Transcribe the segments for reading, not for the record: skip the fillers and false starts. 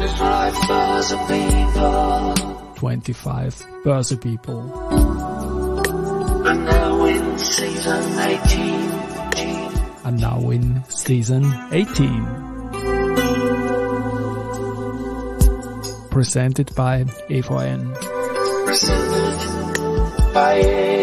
25 Börse People. And now in season 18. And now in season 18. Presented by EVN. Presented by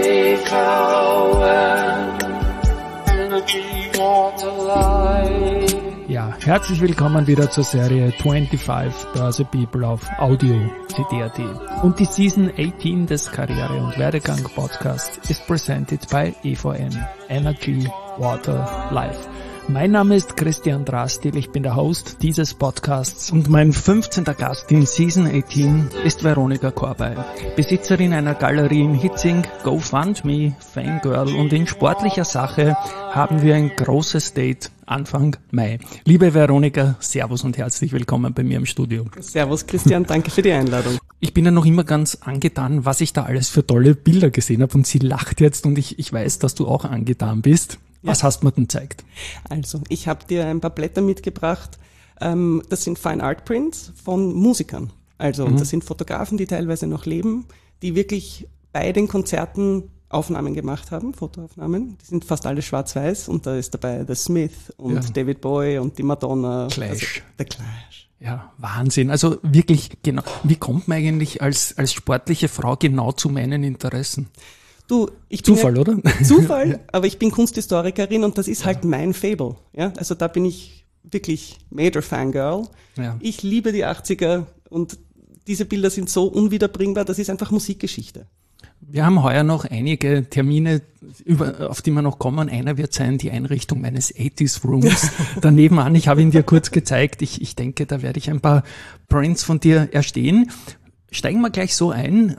EVN. Energy Water Life. Ja, herzlich willkommen wieder zur Serie 25 Börse People auf Audio CD.at. Und die Season 18 des Karriere- und Werdegang-Podcasts ist presented by EVN, Energy Water Life. Mein Name ist Christian Drastil, ich bin der Host dieses Podcasts und mein 15. Gast in Season 18 ist Veronika Korbey, Besitzerin einer Galerie in Hitzing, GoFundMe, Fangirl, und in sportlicher Sache haben wir ein großes Date Anfang Mai. Liebe Veronika, Servus und herzlich willkommen bei mir im Studio. Servus Christian, danke für die Einladung. Ich bin ja noch immer ganz angetan, was ich da alles für tolle Bilder gesehen habe, und sie lacht jetzt und ich weiß, dass du auch angetan bist. Was hast du mir denn gezeigt? Also, ich habe dir ein paar Blätter mitgebracht. Das sind Fine Art Prints von Musikern. Also, das sind Fotografen, die teilweise noch leben, die wirklich bei den Konzerten Aufnahmen gemacht haben, Fotoaufnahmen. Die sind fast alle schwarz-weiß und da ist dabei The Smith und David Bowie und die Madonna. Clash. Also, The Clash. Ja, Wahnsinn. Also wirklich, genau. Wie kommt man eigentlich als sportliche Frau genau zu meinen Interessen? Du, ich bin Zufall, oder? Zufall, aber ich bin Kunsthistorikerin und das ist halt mein Fable. Ja? Also da bin ich wirklich Major Fangirl. Ja. Ich liebe die 80er und diese Bilder sind so unwiederbringbar, das ist einfach Musikgeschichte. Wir haben heuer noch einige Termine, auf die wir noch kommen. Einer wird sein, die Einrichtung meines 80s Rooms. Daneben an, ich habe ihn dir kurz gezeigt. Ich denke, da werde ich ein paar Prints von dir erstehen. Steigen wir gleich so ein.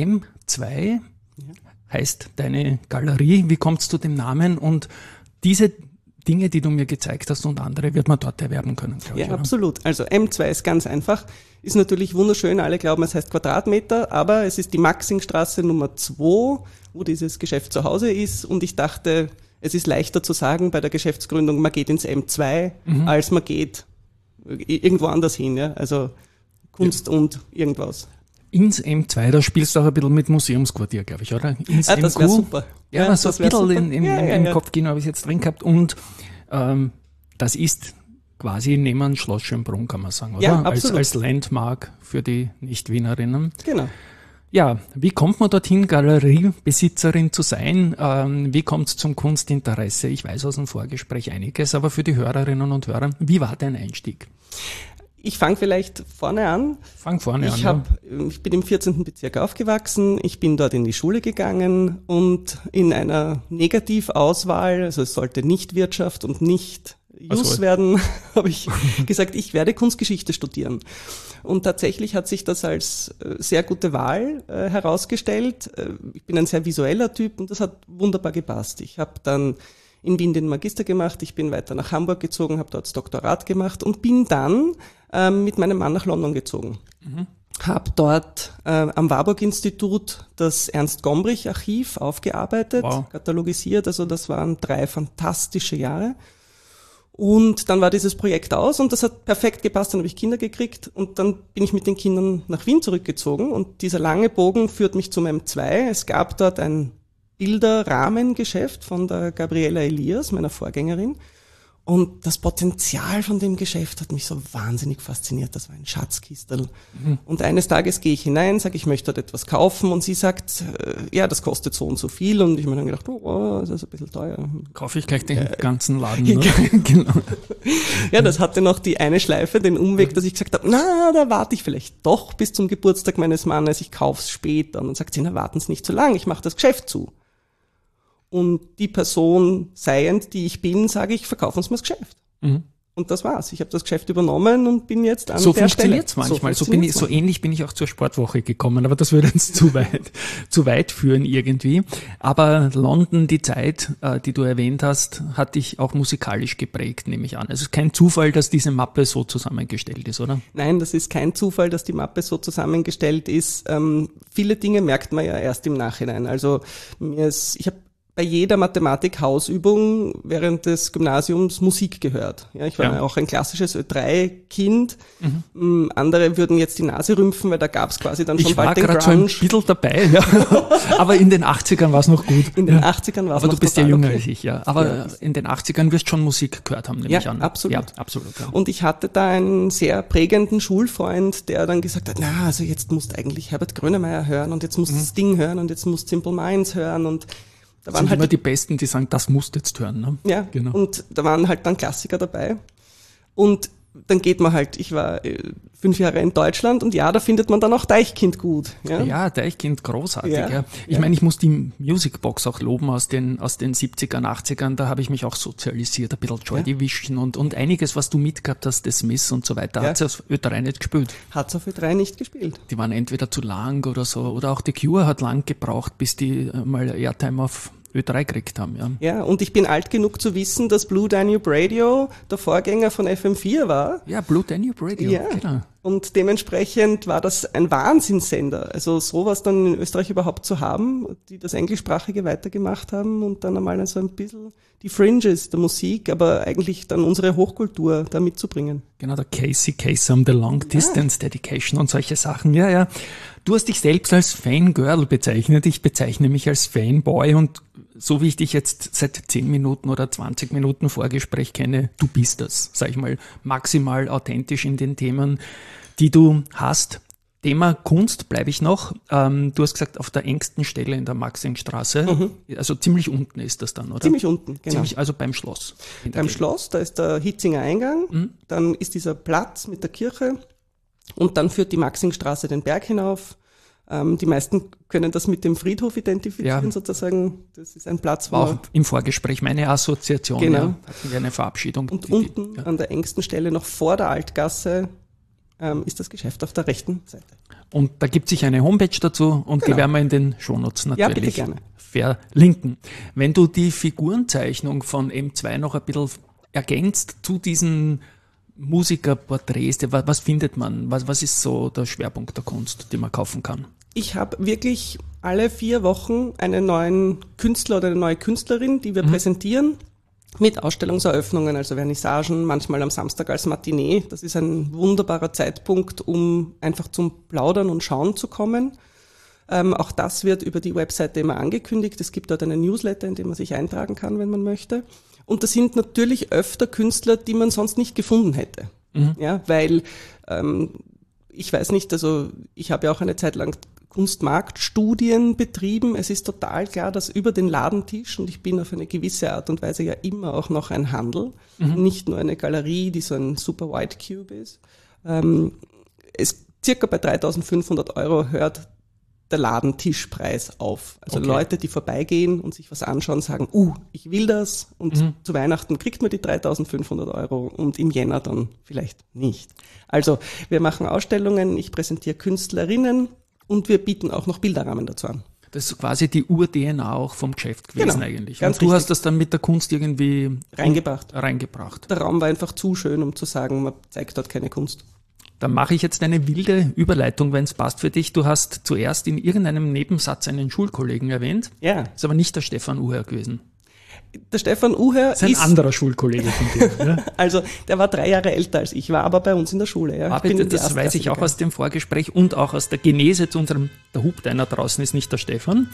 M2 heißt deine Galerie. Wie kommt es zu dem Namen? Und diese Dinge, die du mir gezeigt hast und andere, wird man dort erwerben können, glaube ich. Ja, absolut. Also M2 ist ganz einfach. Ist natürlich wunderschön. Alle glauben, es heißt Quadratmeter, aber es ist die Maxingstraße Nummer 2, wo dieses Geschäft zu Hause ist. Und ich dachte, es ist leichter zu sagen bei der Geschäftsgründung, man geht ins M2, als man geht irgendwo anders hin. Ja? Also Kunst und irgendwas. Ins M2, da spielst du auch ein bisschen mit Museumsquartier, glaube ich, oder? Ins das wäre super. Ja, so ein bisschen im Kopfkino habe ich jetzt drin gehabt. Und das ist quasi neben Schloss Schönbrunn, kann man sagen, oder? Ja, absolut. Als Landmark für die Nicht-Wienerinnen. Genau. Ja, wie kommt man dorthin, Galeriebesitzerin zu sein? Wie kommt es zum Kunstinteresse? Ich weiß aus dem Vorgespräch einiges, aber für die Hörerinnen und Hörer, wie war dein Einstieg? Ich fange vielleicht vorne an. Ich bin im 14. Bezirk aufgewachsen, ich bin dort in die Schule gegangen und in einer Negativauswahl, also es sollte nicht Wirtschaft und nicht Jus werden, habe ich gesagt, ich werde Kunstgeschichte studieren. Und tatsächlich hat sich das als sehr gute Wahl herausgestellt. Ich bin ein sehr visueller Typ und das hat wunderbar gepasst. Ich habe dann in Wien den Magister gemacht, ich bin weiter nach Hamburg gezogen, habe dort das Doktorat gemacht und bin dann mit meinem Mann nach London gezogen. Habe dort am Warburg-Institut das Ernst-Gombrich-Archiv aufgearbeitet, katalogisiert, also das waren 3 fantastische Jahre. Und dann war dieses Projekt aus und das hat perfekt gepasst, dann habe ich Kinder gekriegt und dann bin ich mit den Kindern nach Wien zurückgezogen und dieser lange Bogen führt mich zum M2. Es gab dort ein Bilderrahmengeschäft von der Gabriela Elias, meiner Vorgängerin. Und das Potenzial von dem Geschäft hat mich so wahnsinnig fasziniert. Das war ein Schatzkistel. Und eines Tages gehe ich hinein, sage, ich möchte dort etwas kaufen. Und sie sagt, ja, das kostet so und so viel. Und ich habe mir dann gedacht, oh, das ist ein bisschen teuer. Kaufe ich gleich den ganzen Laden. Ne? Genau. Ja, das hatte noch die eine Schleife, den Umweg, dass ich gesagt habe, na, da warte ich vielleicht doch bis zum Geburtstag meines Mannes. Ich kauf's später. Und dann sagt sie, na, warten Sie nicht so lang, ich mache das Geschäft zu. Und die Person seiend, die ich bin, sage ich, verkaufen Sie mir das Geschäft. Und das war's. Ich habe das Geschäft übernommen und bin jetzt an so der Stelle. So funktioniert's manchmal. So ähnlich bin ich auch zur Sportwoche gekommen, aber das würde uns zu weit führen irgendwie. Aber London, die Zeit, die du erwähnt hast, hat dich auch musikalisch geprägt, nehme ich an. Also es ist kein Zufall, dass diese Mappe so zusammengestellt ist, oder? Nein, das ist kein Zufall, dass die Mappe so zusammengestellt ist. Viele Dinge merkt man ja erst im Nachhinein. Also ich habe bei jeder Mathematik-Hausübung während des Gymnasiums Musik gehört. Ja, ich war ja auch ein klassisches Ö3-Kind. Andere würden jetzt die Nase rümpfen, weil da gab es quasi dann schon bald den Grunge. Ich war gerade so ein bisschen dabei, ja. Aber in den 80ern war es noch gut. In den 80ern war es noch gut. Aber du bist ja jünger als ich, ja. Aber in den 80ern wirst du schon Musik gehört haben, nehme ich an. Absolut. Ja, absolut. Ja. Und ich hatte da einen sehr prägenden Schulfreund, der dann gesagt hat, na, also jetzt musst du eigentlich Herbert Grönemeyer hören und jetzt musst du Sting hören und jetzt musst du Simple Minds hören und da waren halt immer die Besten, die sagen, das musst du jetzt hören. Ne? Ja, genau. Und da waren halt dann Klassiker dabei. Und dann geht man halt, ich war 5 Jahre in Deutschland und ja, da findet man dann auch Deichkind gut. Ja, Deichkind großartig. Ja. Ich meine, ich muss die Musicbox auch loben aus den 70ern, 80ern, da habe ich mich auch sozialisiert, ein bisschen Joy Division und einiges, was du mitgehabt hast, The Smiths und so weiter, hat es auf Ö3 nicht gespielt. Hat es auf Ö3 nicht gespielt. Die waren entweder zu lang oder so, oder auch The Cure hat lang gebraucht, bis die mal Airtime auf Ö3 gekriegt haben, ja. Ja, und ich bin alt genug zu wissen, dass Blue Danube Radio der Vorgänger von FM4 war. Ja, Blue Danube Radio, genau. Und dementsprechend war das ein Wahnsinnssender. Also sowas dann in Österreich überhaupt zu haben, die das Englischsprachige weitergemacht haben und dann einmal so ein bisschen die Fringes der Musik, aber eigentlich dann unsere Hochkultur da mitzubringen. Genau, der Casey Kasem, The Long Distance Dedication und solche Sachen, ja. Du hast dich selbst als Fangirl bezeichnet, ich bezeichne mich als Fanboy und so wie ich dich jetzt seit 10 Minuten oder 20 Minuten Vorgespräch kenne, du bist das, sag ich mal, maximal authentisch in den Themen, die du hast. Thema Kunst bleibe ich noch. Du hast gesagt, auf der engsten Stelle in der Maxingstraße, also ziemlich unten ist das dann, oder? Ziemlich unten, genau. Also beim Schloss. Beim Schloss, da ist der Hitzinger Eingang, dann ist dieser Platz mit der Kirche und dann führt die Maxingstraße den Berg hinauf. Die meisten können das mit dem Friedhof identifizieren, sozusagen. Das ist ein Platz, wo... War auch im Vorgespräch meine Assoziation, genau. Hatten wir eine Verabschiedung. Und unten an der engsten Stelle, noch vor der Altgasse, ist das Geschäft auf der rechten Seite. Und da gibt sich eine Homepage dazu und die werden wir in den Shownotes natürlich verlinken. Wenn du die Figurenzeichnung von M2 noch ein bisschen ergänzt zu diesen Musikerporträts, was findet man? Was ist so der Schwerpunkt der Kunst, die man kaufen kann? Ich habe wirklich alle 4 Wochen einen neuen Künstler oder eine neue Künstlerin, die wir präsentieren, mit Ausstellungseröffnungen, also Vernissagen, manchmal am Samstag als Matinee. Das ist ein wunderbarer Zeitpunkt, um einfach zum Plaudern und Schauen zu kommen. Auch das wird über die Webseite immer angekündigt. Es gibt dort einen Newsletter, in dem man sich eintragen kann, wenn man möchte. Und das sind natürlich öfter Künstler, die man sonst nicht gefunden hätte. Ja, weil ich weiß nicht, also ich habe ja auch eine Zeit lang Kunstmarktstudien betrieben. Es ist total klar, dass über den Ladentisch, und ich bin auf eine gewisse Art und Weise ja immer auch noch ein Handel, nicht nur eine Galerie, die so ein super White Cube ist. Es circa bei 3.500 € hört der Ladentischpreis auf. Also Leute, die vorbeigehen und sich was anschauen, sagen, ich will das und zu Weihnachten kriegt man die 3.500 € und im Jänner dann vielleicht nicht. Also wir machen Ausstellungen, ich präsentiere Künstlerinnen und wir bieten auch noch Bilderrahmen dazu an. Das ist quasi die Ur-DNA auch vom Geschäft gewesen eigentlich. Ganz und du hast das dann mit der Kunst irgendwie reingebracht. Der Raum war einfach zu schön, um zu sagen, man zeigt dort keine Kunst. Dann mache ich jetzt eine wilde Überleitung, wenn es passt für dich. Du hast zuerst in irgendeinem Nebensatz einen Schulkollegen erwähnt. Ja. Ist aber nicht der Stefan Uher gewesen. Der Stefan Uher ist ein anderer Schulkollege von dir. Ja? Also der war 3 Jahre älter als ich, war aber bei uns in der Schule. Ja. Das weiß ich auch aus dem Vorgespräch und auch aus der Genese zu unserem, der Hubdeiner draußen ist nicht der Stefan.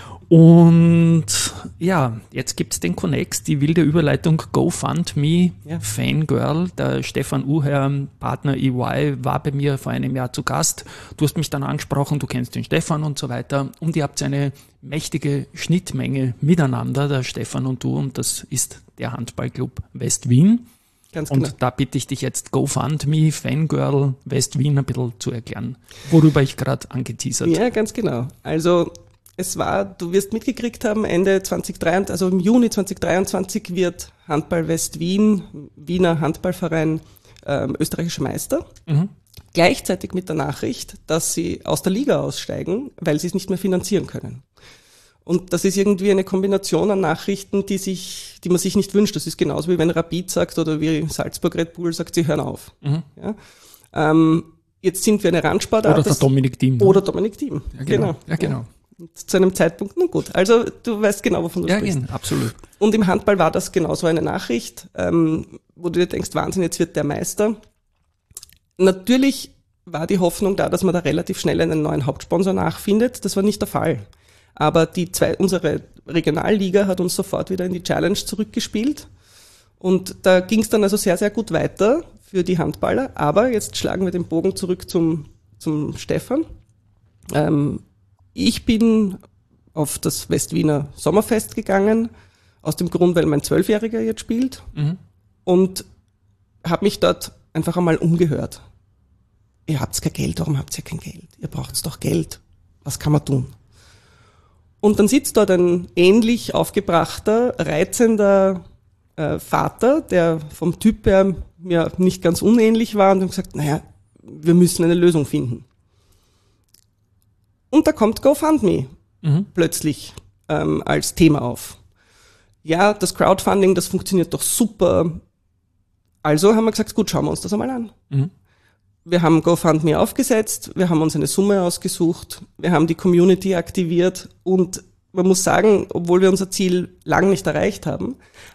Und ja, jetzt gibt's den Connex, die wilde Überleitung GoFundMe, Fangirl. Der Stefan Uher, Partner EY, war bei mir vor einem Jahr zu Gast. Du hast mich dann angesprochen, du kennst den Stefan und so weiter. Und ihr habt eine mächtige Schnittmenge miteinander, der Stefan und du. Und das ist der Handballclub West Wien. Ganz genau. Und da bitte ich dich jetzt GoFundMe, Fangirl, West Wien ein bisschen zu erklären, worüber ich gerade angeteasert. Ja, ganz genau. Also es war, du wirst mitgekriegt haben, Ende 2023, also im Juni 2023 wird Handball West Wien, Wiener Handballverein, österreichischer Meister. Gleichzeitig mit der Nachricht, dass sie aus der Liga aussteigen, weil sie es nicht mehr finanzieren können. Und das ist irgendwie eine Kombination an Nachrichten, die man sich nicht wünscht. Das ist genauso wie wenn Rapid sagt oder wie Salzburg Red Bull sagt, sie hören auf. Ja? Jetzt sind wir eine Randsportart. Oder der Dominik Thiem. Oder Dominik Thiem, genau. Ja, genau. Zu einem Zeitpunkt, na gut, also du weißt genau, wovon du sprichst. Ja, absolut. Und im Handball war das genauso eine Nachricht, wo du dir denkst, Wahnsinn, jetzt wird der Meister. Natürlich war die Hoffnung da, dass man da relativ schnell einen neuen Hauptsponsor nachfindet. Das war nicht der Fall. Aber unsere Regionalliga hat uns sofort wieder in die Challenge zurückgespielt. Und da ging es dann also sehr, sehr gut weiter für die Handballer. Aber jetzt schlagen wir den Bogen zurück zum Stefan. Ich bin auf das Westwiener Sommerfest gegangen, aus dem Grund, weil mein 12-Jähriger jetzt spielt und habe mich dort einfach einmal umgehört. Ihr habt kein Geld, warum habt ihr kein Geld? Ihr braucht doch Geld. Was kann man tun? Und dann sitzt dort ein ähnlich aufgebrachter, reizender Vater, der vom Typ her mir nicht ganz unähnlich war und hat gesagt, naja, wir müssen eine Lösung finden. Und da kommt GoFundMe plötzlich als Thema auf. Ja, das Crowdfunding, das funktioniert doch super. Also haben wir gesagt, gut, schauen wir uns das einmal an. Wir haben GoFundMe aufgesetzt, wir haben uns eine Summe ausgesucht, wir haben die Community aktiviert und man muss sagen, obwohl wir unser Ziel lang nicht erreicht haben,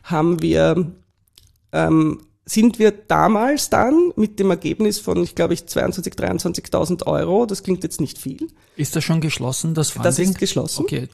sind wir damals dann mit dem Ergebnis von, ich glaube, 22.000, 23.000 Euro, das klingt jetzt nicht viel. Ist das schon geschlossen, das Funding? Das ist geschlossen. Okay,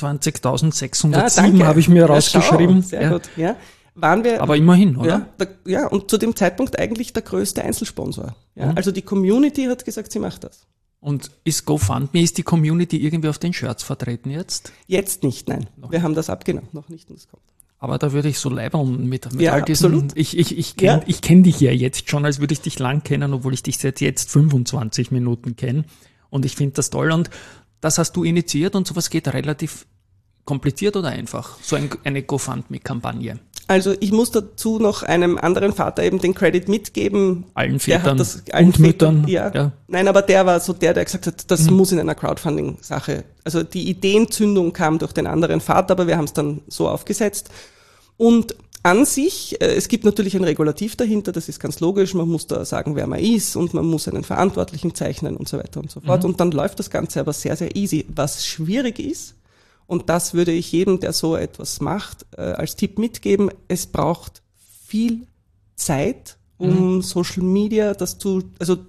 22.607 habe ich mir rausgeschrieben. Sehr gut, ja. Waren wir, aber immerhin, oder? Ja, und zu dem Zeitpunkt eigentlich der größte Einzelsponsor. Ja, Also die Community hat gesagt, sie macht das. Und ist GoFundMe, ist die Community irgendwie auf den Shirts vertreten jetzt? Jetzt nicht, nein. Wir haben das abgenommen, noch nicht, und das kommt. Aber da würde ich so leibern mit ja, all diesen, absolut. Ich kenn dich ja jetzt schon, als würde ich dich lang kennen, obwohl ich dich seit jetzt 25 Minuten kenne. Und ich finde das toll. Und das hast du initiiert und sowas geht relativ kompliziert oder einfach? So eine GoFundMe-Kampagne. Also ich muss dazu noch einem anderen Vater eben den Credit mitgeben. Allen Vätern und Müttern. Ja. Nein, aber der war so der gesagt hat, das muss in einer Crowdfunding-Sache. Also die Ideenzündung kam durch den anderen Vater, aber wir haben es dann so aufgesetzt. Und an sich, es gibt natürlich ein Regulativ dahinter, das ist ganz logisch. Man muss da sagen, wer man ist und man muss einen Verantwortlichen zeichnen und so weiter und so fort. Und dann läuft das Ganze aber sehr, sehr easy. Was schwierig ist, und das würde ich jedem, der so etwas macht, als Tipp mitgeben. Es braucht viel Zeit, um Social Media zu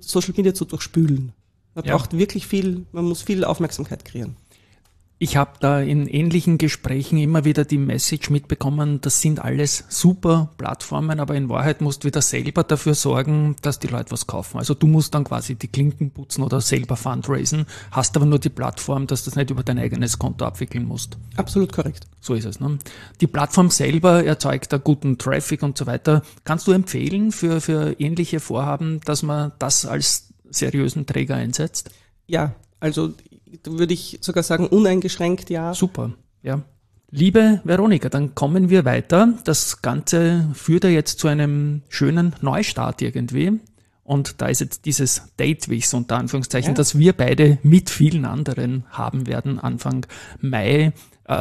durchspülen. Man braucht wirklich man muss viel Aufmerksamkeit kreieren. Ich habe da in ähnlichen Gesprächen immer wieder die Message mitbekommen, das sind alles super Plattformen, aber in Wahrheit musst du wieder selber dafür sorgen, dass die Leute was kaufen. Also du musst dann quasi die Klinken putzen oder selber fundraisen, hast aber nur die Plattform, dass du das nicht über dein eigenes Konto abwickeln musst. Absolut korrekt. So ist es. Ne? Die Plattform selber erzeugt da guten Traffic und so weiter. Kannst du empfehlen für ähnliche Vorhaben, dass man das als seriösen Träger einsetzt? Ja, also würde ich sogar sagen, uneingeschränkt ja. Super, ja. Liebe Veronika, dann kommen wir weiter. Das Ganze führt ja jetzt zu einem schönen Neustart irgendwie. Und da ist jetzt dieses Date, wie ich es unter Anführungszeichen, das wir beide mit vielen anderen haben werden, Anfang Mai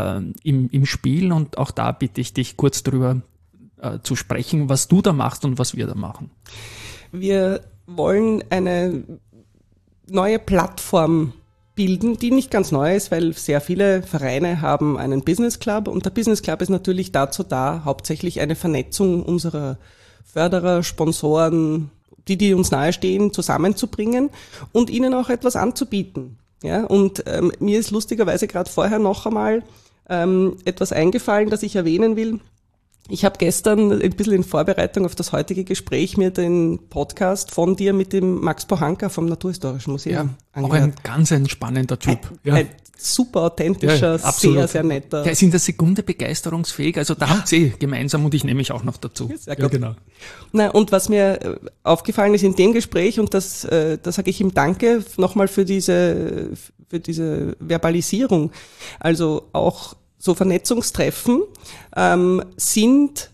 im Spiel. Und auch da bitte ich dich kurz drüber zu sprechen, was du da machst und was wir da machen. Wir wollen eine neue Plattform bilden, die nicht ganz neu ist, weil sehr viele Vereine haben einen Business Club und der Business Club ist natürlich dazu da, hauptsächlich eine Vernetzung unserer Förderer, Sponsoren, die uns nahestehen, zusammenzubringen und ihnen auch etwas anzubieten. Ja, und mir ist lustigerweise gerade vorher noch einmal etwas eingefallen, das ich erwähnen will. Ich habe gestern ein bisschen in Vorbereitung auf das heutige Gespräch mir den Podcast von dir mit dem Max Pohanka vom Naturhistorischen Museum angehört. Auch ein spannender Typ. Ein super authentischer, sehr, sehr netter. Der ist in der Sekunde begeisterungsfähig, also da habt ihr gemeinsam und ich nehme mich auch noch dazu. Sehr gut. Ja, genau. Na, und was mir aufgefallen ist in dem Gespräch, und da sage ich ihm Danke nochmal für diese Verbalisierung, also auch so Vernetzungstreffen sind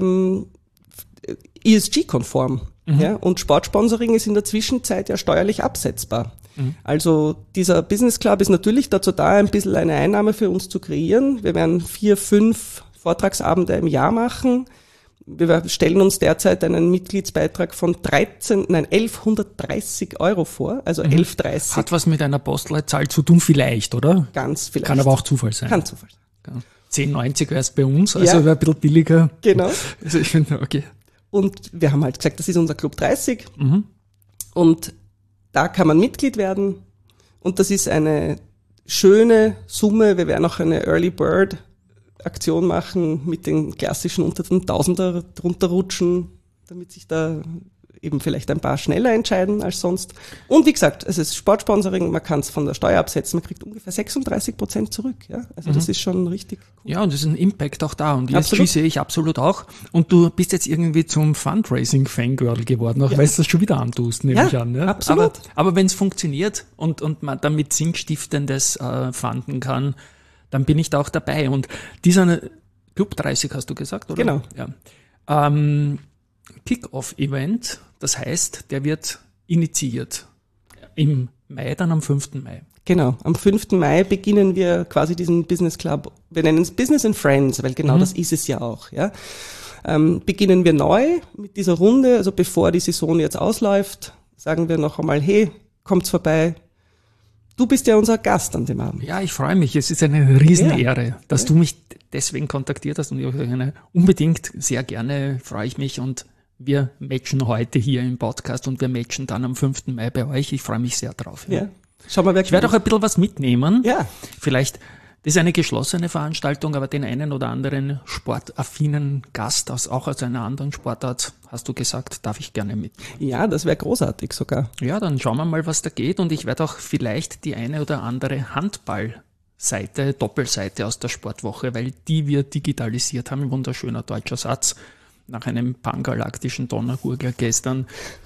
ESG-konform. Ja? Und Sportsponsoring ist in der Zwischenzeit ja steuerlich absetzbar. Also dieser Business Club ist natürlich dazu da, ein bisschen eine Einnahme für uns zu kreieren. Wir werden 4, 5 Vortragsabende im Jahr machen. Wir stellen uns derzeit einen Mitgliedsbeitrag von 1130 € vor, also 11,30. Hat was mit einer Postleitzahl zu tun vielleicht, oder? Ganz vielleicht. Kann aber auch Zufall sein. Kann Zufall sein. 10,90 wäre es bei uns, also wäre ein bisschen billiger. Genau. Also ich finde, okay. Und wir haben halt gesagt, das ist unser Club 30 und da kann man Mitglied werden und das ist eine schöne Summe. Wir werden auch eine Early Bird Aktion machen mit den klassischen unter den Tausender drunter rutschen, damit sich da eben vielleicht ein paar schneller entscheiden als sonst. Und wie gesagt, es ist Sportsponsoring, man kann es von der Steuer absetzen, man kriegt ungefähr 36% zurück. Ja? Also das ist schon richtig cool. Ja, und es ist ein Impact auch da. Und ESG sehe ich absolut auch. Und du bist jetzt irgendwie zum Fundraising-Fangirl geworden, auch weil du das schon wieder antust, nehme ich an. Ja? Absolut. Aber wenn es funktioniert und man damit Sinnstiftendes fanden kann, dann bin ich da auch dabei. Und dieser Club 30 hast du gesagt, oder? Genau. Ja. Kick-Off-Event, das heißt, der wird initiiert im Mai, dann am 5. Mai. Genau, am 5. Mai beginnen wir quasi diesen Business Club, wir nennen es Business and Friends, weil genau das ist es ja auch. Ja. Beginnen wir neu mit dieser Runde, also bevor die Saison jetzt ausläuft, sagen wir noch einmal, hey, kommt's vorbei. Du bist ja unser Gast an dem Abend. Ja, ich freue mich. Es ist eine Riesenehre, dass du mich deswegen kontaktiert hast und ich unbedingt sehr gerne freue ich mich und wir matchen heute hier im Podcast und wir matchen dann am 5. Mai bei euch. Ich freue mich sehr drauf. Ja. Schau mal, ich werde auch ein bisschen was mitnehmen. Ja. Vielleicht, das ist eine geschlossene Veranstaltung, aber den einen oder anderen sportaffinen Gast, auch aus einer anderen Sportart, hast du gesagt, darf ich gerne mit. Ja, das wäre großartig sogar. Ja, dann schauen wir mal, was da geht und ich werde auch vielleicht die eine oder andere Handballseite, Doppelseite aus der Sportwoche, weil die wir digitalisiert haben, ein wunderschöner deutscher Satz, nach einem pangalaktischen Donnergurgler gestern,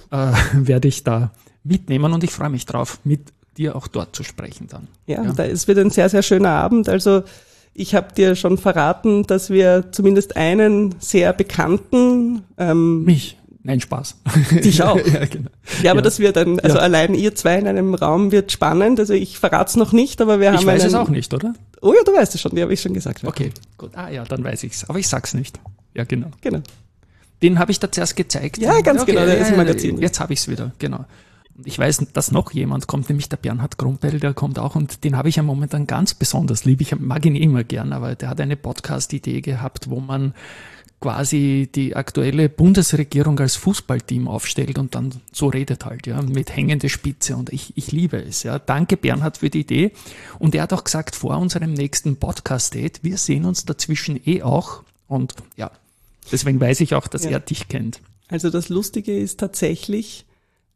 werde ich da mitnehmen und ich freue mich drauf, mit dir auch dort zu sprechen dann. Ja. Es wird ein sehr, sehr schöner Abend. Also ich habe dir schon verraten, dass wir zumindest einen sehr bekannten... Mich? Nein, Spaß. Dich auch. Ja, genau. Ja, aber das wird dann, also allein ihr zwei in einem Raum wird spannend. Also ich verrate es noch nicht, aber wir haben Ich weiß es auch nicht, oder? Oh ja, du weißt es schon, die habe ich schon gesagt. Okay, gut. Ah ja, dann weiß ich's. Aber ich sag's nicht. Ja, genau. Genau. Den habe ich da zuerst gezeigt. Ja, ganz genau, der ist im Magazin. Jetzt habe ich es wieder, genau. Und ich weiß, dass noch jemand kommt, nämlich der Bernhard Krumpel, der kommt auch und den habe ich ja momentan ganz besonders lieb. Ich mag ihn immer gern, aber der hat eine Podcast-Idee gehabt, wo man quasi die aktuelle Bundesregierung als Fußballteam aufstellt und dann so redet halt, ja, mit hängende Spitze und ich liebe es, ja. Danke Bernhard für die Idee und er hat auch gesagt, vor unserem nächsten Podcast-Date, wir sehen uns dazwischen auch und ja, deswegen weiß ich auch, dass er dich kennt. Also das Lustige ist tatsächlich,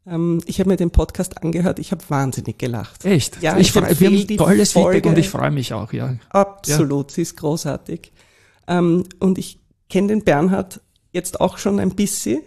ich habe mir den Podcast angehört, ich habe wahnsinnig gelacht. Echt? Ja, wir haben tolles Folge. Feedback und ich freue mich auch, ja. Absolut, sie ist großartig. Und ich kenne den Bernhard jetzt auch schon ein bisschen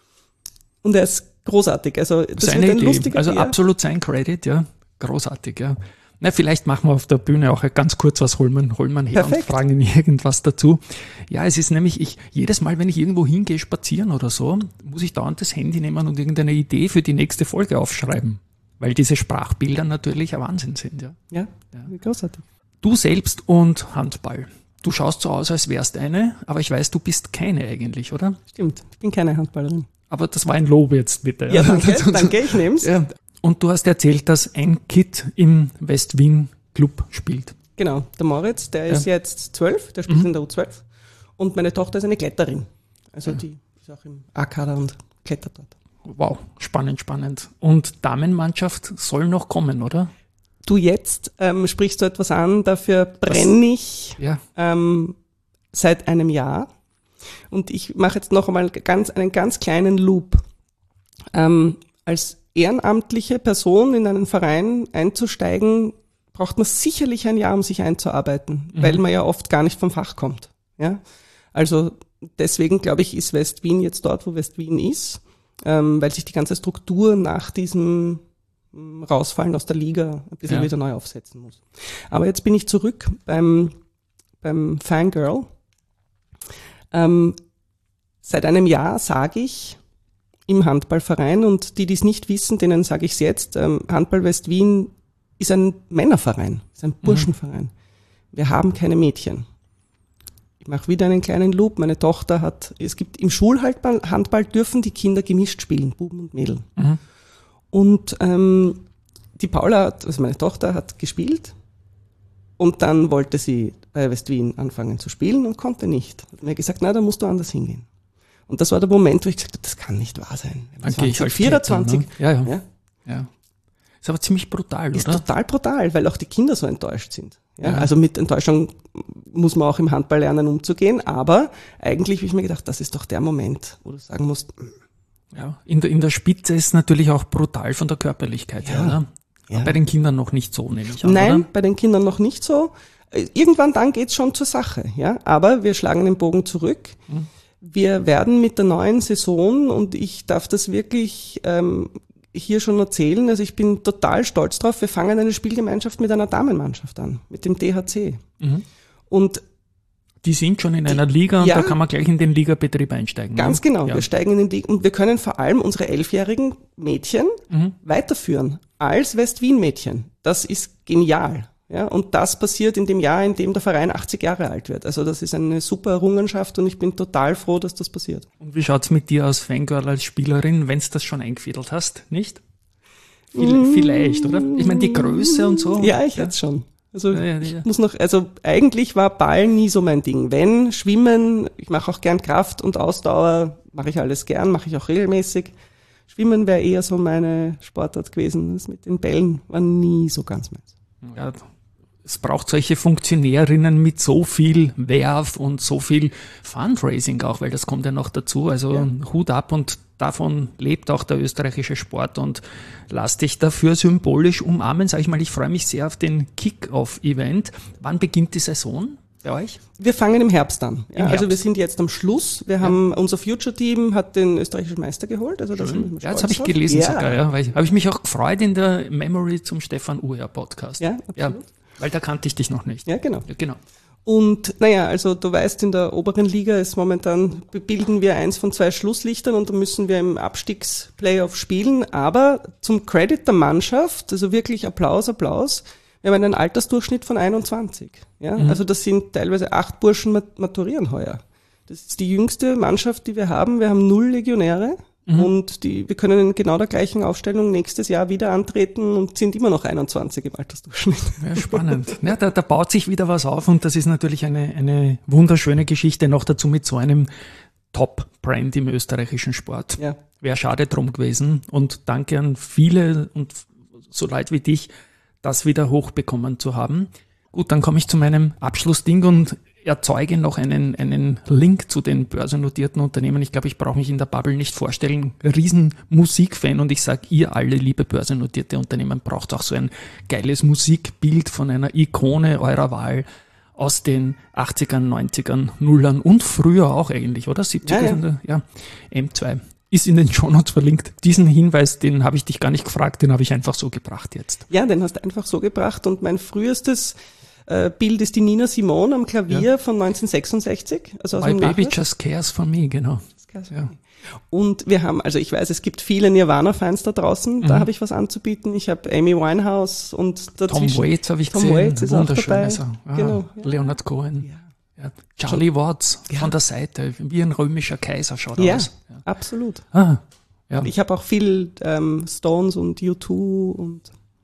und er ist großartig. Also das seine wird ein Idee, lustiger also Bier. absolut sein Credit, ja. Großartig, ja. Na, vielleicht machen wir auf der Bühne auch ganz kurz was, holen wir her. Perfekt. Und fragen ihn irgendwas dazu. Ja, es ist nämlich, jedes Mal, wenn ich irgendwo hingehe, spazieren oder so, muss ich dauernd das Handy nehmen und irgendeine Idee für die nächste Folge aufschreiben. Weil diese Sprachbilder natürlich ein Wahnsinn sind, ja. Ja, großartig. Du selbst und Handball. Du schaust so aus, als wärst eine, aber ich weiß, du bist keine eigentlich, oder? Stimmt, ich bin keine Handballerin. Aber das war ein Lob jetzt, bitte. Ja, danke, ich nehm's. Ja. Und du hast erzählt, dass ein Kid im West-Wien Club spielt. Genau, der Moritz, der ist jetzt 12, der spielt in der U12. Und meine Tochter ist eine Kletterin. Also die ist auch im A-Kader und klettert dort. Wow, spannend. Und Damenmannschaft soll noch kommen, oder? Du jetzt sprichst du etwas an, dafür brenne ich seit einem Jahr. Und ich mache jetzt noch einmal einen ganz kleinen Loop. Als ehrenamtliche Person in einen Verein einzusteigen, braucht man sicherlich ein Jahr, um sich einzuarbeiten, weil man ja oft gar nicht vom Fach kommt. Ja? Also deswegen, glaube ich, ist West-Wien jetzt dort, wo West-Wien ist, weil sich die ganze Struktur nach diesem Rausfallen aus der Liga ein bisschen wieder neu aufsetzen muss. Aber jetzt bin ich zurück beim Fangirl. Seit einem Jahr sage ich im Handballverein, und die es nicht wissen, denen sage ich es jetzt, Handball West-Wien ist ein Männerverein, ist ein Burschenverein. Wir haben keine Mädchen. Ich mache wieder einen kleinen Loop. Meine Tochter es gibt im Schulhandball dürfen die Kinder gemischt spielen, Buben und Mädel. Mhm. Und die Paula, also meine Tochter, hat gespielt und dann wollte sie bei West-Wien anfangen zu spielen und konnte nicht. Hat mir gesagt, na, da musst du anders hingehen. Und das war der Moment, wo ich gesagt habe, das kann nicht wahr sein. Dann gehe ich als 24. Täter, ne? Ja. Ist aber ziemlich brutal, oder? Ist total brutal, weil auch die Kinder so enttäuscht sind. Ja. Also mit Enttäuschung muss man auch im Handball lernen, umzugehen. Aber eigentlich habe ich mir gedacht, das ist doch der Moment, wo du sagen musst. Ja, in der Spitze ist natürlich auch brutal von der Körperlichkeit her, ne? Ja. Bei den Kindern noch nicht so, nehme ich an. Nein, oder? Bei den Kindern noch nicht so. Irgendwann dann geht's schon zur Sache. Ja, aber wir schlagen den Bogen zurück. Mhm. Wir werden mit der neuen Saison, und ich darf das wirklich hier schon erzählen, also ich bin total stolz drauf, wir fangen eine Spielgemeinschaft mit einer Damenmannschaft an, mit dem DHC. Mhm. Und die sind schon in einer Liga und da kann man gleich in den Ligabetrieb einsteigen. Ganz genau, wir steigen in den Liga und wir können vor allem unsere 11-jährigen Mädchen weiterführen als West-Wien-Mädchen. Das ist genial. Ja, und das passiert in dem Jahr, in dem der Verein 80 Jahre alt wird. Also das ist eine super Errungenschaft und ich bin total froh, dass das passiert. Und wie schaut's mit dir aus, Fangirl als Spielerin, wenn's das schon eingefädelt hast, nicht? Vielleicht, oder? Ich meine, die Größe und so. Ja, ich jetzt schon. Also ich muss noch, also eigentlich war Ball nie so mein Ding. Wenn, Schwimmen, ich mache auch gern Kraft und Ausdauer, mache ich alles gern, mache ich auch regelmäßig. Schwimmen wäre eher so meine Sportart gewesen. Das mit den Bällen war nie so ganz meins. Ja, es braucht solche Funktionärinnen mit so viel Werf und so viel Fundraising auch, weil das kommt ja noch dazu. Also Hut ab, und davon lebt auch der österreichische Sport, und lass dich dafür symbolisch umarmen. Sag ich mal, ich freue mich sehr auf den Kick-Off-Event. Wann beginnt die Saison bei euch? Wir fangen im Herbst an. Ja, also wir sind jetzt am Schluss. Wir haben unser Future-Team hat den österreichischen Meister geholt. Also das das habe ich gelesen sogar. Weil habe ich mich auch gefreut in der Memory zum Stefan Uher Podcast. Ja, absolut. Ja, weil da kannte ich dich noch nicht. Ja, genau. Und also du weißt, in der oberen Liga ist momentan, bilden wir eins von 2 Schlusslichtern und da müssen wir im Abstiegsplayoff spielen. Aber zum Credit der Mannschaft, also wirklich Applaus, wir haben einen Altersdurchschnitt von 21. Ja? Also das sind teilweise 8 Burschen maturieren heuer. Das ist die jüngste Mannschaft, die wir haben. Wir haben 0 Legionäre. Und wir können in genau der gleichen Aufstellung nächstes Jahr wieder antreten und sind immer noch 21 im Altersdurchschnitt. Ja, spannend. Ja, da baut sich wieder was auf, und das ist natürlich eine wunderschöne Geschichte, noch dazu mit so einem Top-Brand im österreichischen Sport. Ja. Wäre schade drum gewesen, und danke an viele und so Leute wie dich, das wieder hochbekommen zu haben. Gut, dann komme ich zu meinem Abschlussding und erzeuge noch einen Link zu den börsennotierten Unternehmen. Ich glaube, ich brauche mich in der Bubble nicht vorstellen. Riesen Musikfan, und ich sage, ihr alle, liebe börsennotierte Unternehmen, braucht auch so ein geiles Musikbild von einer Ikone eurer Wahl aus den 80ern, 90ern, Nullern und früher auch eigentlich, oder? 70er, ja. M2. Ist in den Shownotes verlinkt. Diesen Hinweis, den habe ich dich gar nicht gefragt, den habe ich einfach so gebracht jetzt. Ja, den hast du einfach so gebracht, und mein frühestes Bild ist die Nina Simone am Klavier von 1966. Also aus My Baby Just Cares for Me, genau. Ja. Und wir haben, also ich weiß, es gibt viele Nirvana-Fans da draußen, da habe ich was anzubieten. Ich habe Amy Winehouse und dazwischen Tom Waits habe ich Tom gesehen. Waits ist auch dabei. Genau. Leonard Cohen. Ja. Charlie Watts von der Seite, wie ein römischer Kaiser schaut er aus. Ja, absolut. Ja. Ich habe auch viel Stones und U2 und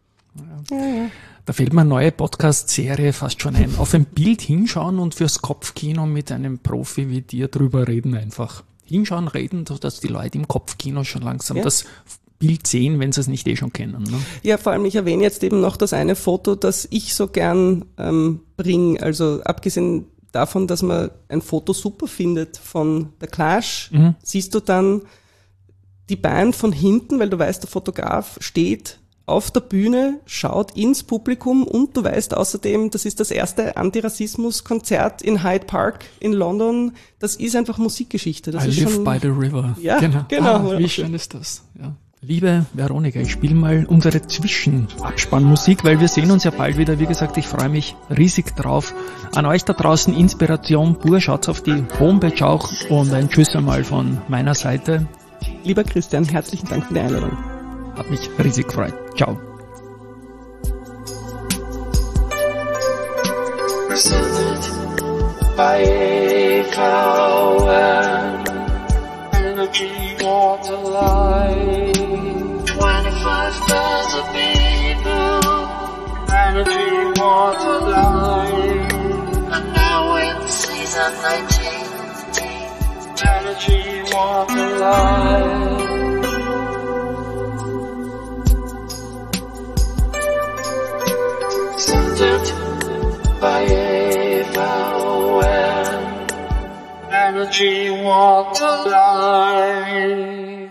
Da fällt mir eine neue Podcast-Serie fast schon ein. Auf ein Bild hinschauen und fürs Kopfkino mit einem Profi wie dir drüber reden einfach. Hinschauen, reden, dass die Leute im Kopfkino schon langsam das Bild sehen, wenn sie es nicht schon kennen. Ne? Ja, vor allem, ich erwähne jetzt eben noch das eine Foto, das ich so gern bringe. Also abgesehen davon, dass man ein Foto super findet von The Clash, siehst du dann die Band von hinten, weil du weißt, der Fotograf steht auf der Bühne, schaut ins Publikum, und du weißt außerdem, das ist das erste Antirassismus-Konzert in Hyde Park in London. Das ist einfach Musikgeschichte. Das I ist live schon, by the river. Ja, genau. Wie schön ist das? Ja. Liebe Veronika, ich spiele mal unsere Zwischenabspannmusik, weil wir sehen uns ja bald wieder. Wie gesagt, ich freue mich riesig drauf. An euch da draußen Inspiration pur. Schaut auf die Homepage auch, und ein Tschüss einmal von meiner Seite. Lieber Christian, herzlichen Dank für die Einladung. Hat mich riesig gefreut. Ciao. Presented by Eva and Energy Water Light. 25,000 people, Energy Water Light. And now in season 19, Energy Water Light. Centered by Eva and Energy Water Light.